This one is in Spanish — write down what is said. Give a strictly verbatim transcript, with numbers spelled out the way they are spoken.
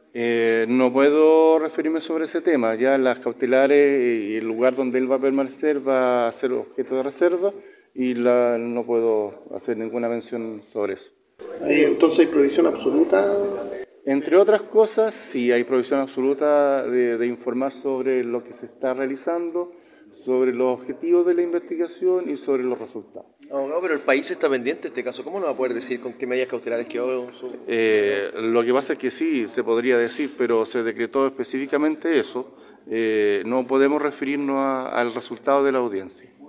Eh, no puedo referirme sobre ese tema. Ya las cautelares y el lugar donde él va a permanecer va a ser objeto de reserva y la- no puedo hacer ninguna mención sobre eso. Ahí, entonces hay prohibición absoluta. Entre otras cosas, sí hay provisión absoluta de, de informar sobre lo que se está realizando, sobre los objetivos de la investigación y sobre los resultados. Abogado, pero el país está pendiente de este caso. ¿Cómo no va a poder decir con qué medidas cautelares quedó su... Eh, lo que pasa es que sí, se podría decir, pero se decretó específicamente eso. Eh, no podemos referirnos a- al resultado de la audiencia.